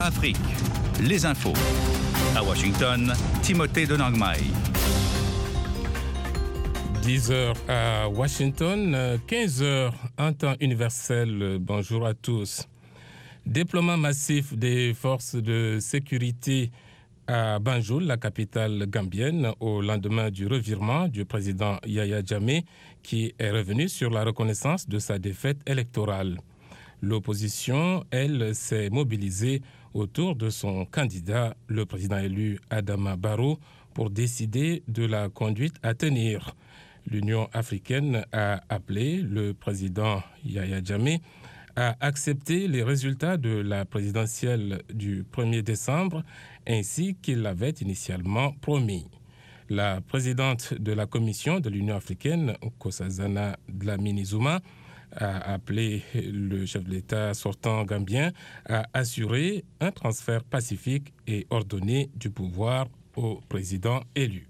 Afrique, les infos. À Washington, Timothée Donangmai. 10h à Washington, 15h en temps universel. Bonjour à tous. Déploiement massif des forces de sécurité à Banjul, la capitale gambienne, au lendemain du revirement du président Yahya Jammeh, qui est revenu sur la reconnaissance de sa défaite électorale. L'opposition, elle, s'est mobilisée autour de son candidat, le président élu Adama Barrow, pour décider de la conduite à tenir. L'Union africaine a appelé le président Yahya Jammeh à accepter les résultats de la présidentielle du 1er décembre, ainsi qu'il l'avait initialement promis. La présidente de la commission de l'Union africaine, Nkosazana Dlamini-Zuma, a appelé le chef de l'État sortant gambien à assurer un transfert pacifique et ordonné du pouvoir au président élu.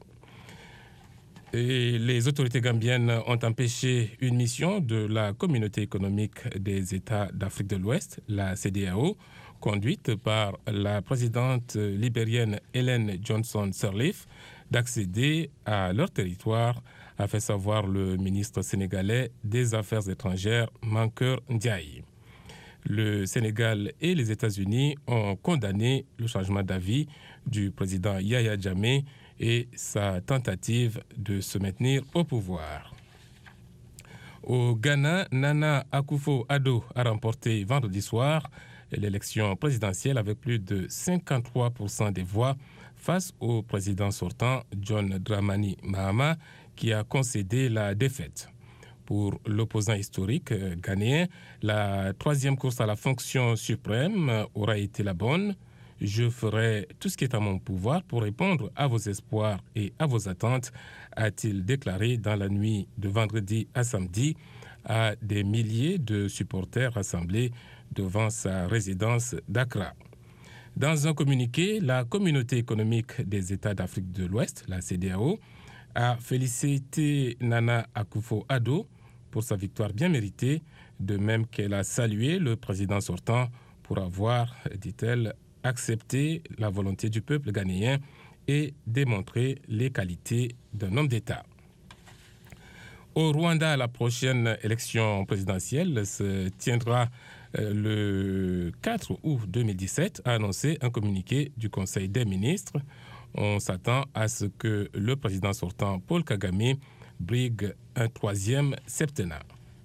Et les autorités gambiennes ont empêché une mission de la Communauté économique des États d'Afrique de l'Ouest, la CEDEAO, conduite par la présidente libérienne Ellen Johnson Sirleaf, d'accéder à leur territoire, a fait savoir le ministre sénégalais des Affaires étrangères, Mankeur Ndiaye. Le Sénégal et les États-Unis ont condamné le changement d'avis du président Yahya Jammeh et sa tentative de se maintenir au pouvoir. Au Ghana, Nana Akufo-Addo a remporté vendredi soir l'élection présidentielle avec plus de 53% des voix face au président sortant John Dramani Mahama, qui a concédé la défaite. Pour l'opposant historique ghanéen, la troisième course à la fonction suprême aura été la bonne. Je ferai tout ce qui est à mon pouvoir pour répondre à vos espoirs et à vos attentes, a-t-il déclaré dans la nuit de vendredi à samedi à des milliers de supporters rassemblés devant sa résidence d'Accra. Dans un communiqué, la Communauté économique des États d'Afrique de l'Ouest, la CEDEAO, a félicité Nana Akufo-Addo pour sa victoire bien méritée, de même qu'elle a salué le président sortant pour avoir, dit-elle, accepté la volonté du peuple ghanéen et démontré les qualités d'un homme d'État. Au Rwanda, la prochaine élection présidentielle se tiendra le 4 août 2017, a annoncé un communiqué du Conseil des ministres. On s'attend à ce que le président sortant, Paul Kagame, brigue un troisième septennat.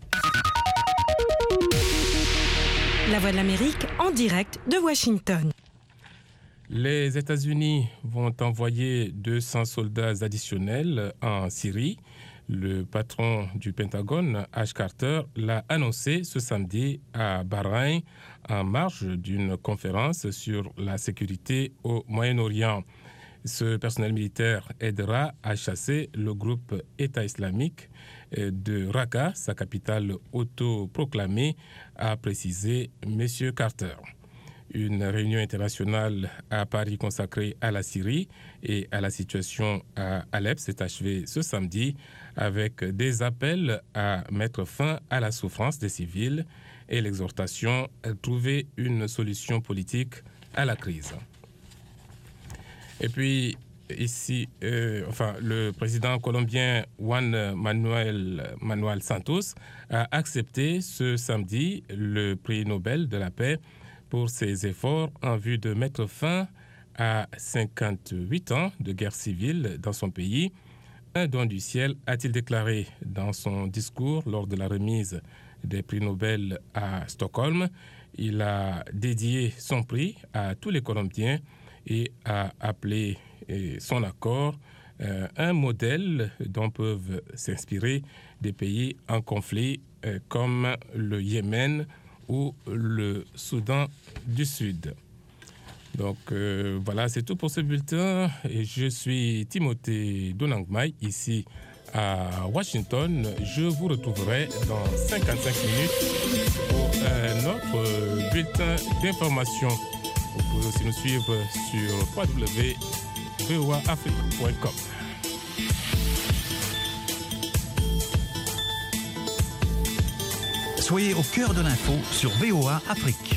La Voix de l'Amérique en direct de Washington. Les États-Unis vont envoyer 200 soldats additionnels en Syrie. Le patron du Pentagone, Ash Carter, l'a annoncé ce samedi à Bahreïn en marge d'une conférence sur la sécurité au Moyen-Orient. Ce personnel militaire aidera à chasser le groupe État islamique de Raqqa, sa capitale autoproclamée, a précisé M. Carter. Une réunion internationale à Paris consacrée à la Syrie et à la situation à Alep s'est achevée ce samedi avec des appels à mettre fin à la souffrance des civils et l'exhortation à trouver une solution politique à la crise. Et puis, ici, le président colombien Juan Manuel Santos a accepté ce samedi le prix Nobel de la paix pour ses efforts en vue de mettre fin à 58 ans de guerre civile dans son pays. Un don du ciel, a-t-il déclaré dans son discours lors de la remise des prix Nobel à Stockholm. Il a dédié son prix à tous les Colombiens et a appelé son accord un modèle dont peuvent s'inspirer des pays en conflit comme le Yémen ou le Soudan du Sud. Donc voilà, c'est tout pour ce bulletin. Et je suis Timothée Donangmai, ici à Washington. Je vous retrouverai dans 55 minutes pour un autre bulletin d'information. Vous pouvez aussi nous suivre sur www.voaafrique.com. Soyez au cœur de l'info sur VOA Afrique.